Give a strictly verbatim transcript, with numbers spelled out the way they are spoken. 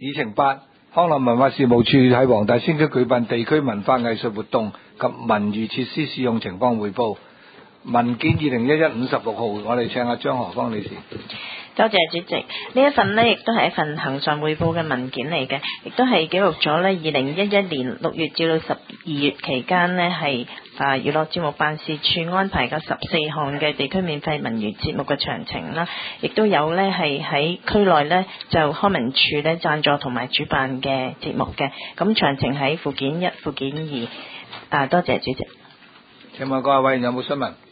議程八，康樂文化事務處喺黃大仙區舉辦地區文化藝術活動及文娛設施使用情況匯報。文件二零一一五十六號，我哋請阿張何芳女士。 多謝主席，呢一份呢亦都係一份恆常匯報嘅文件嚟嘅，亦都係記錄咗呢二零一一年六月至到十二月期間呢係啊娛樂節目辦事處安排嘅十四項嘅地區免費文娛節目嘅詳情啦，亦都有呢係喺區內呢就康文署呢贊助同埋主辦嘅節目嘅，咁詳情喺附件一、附件二。啊，多謝主席。 請問各位有冇詢問？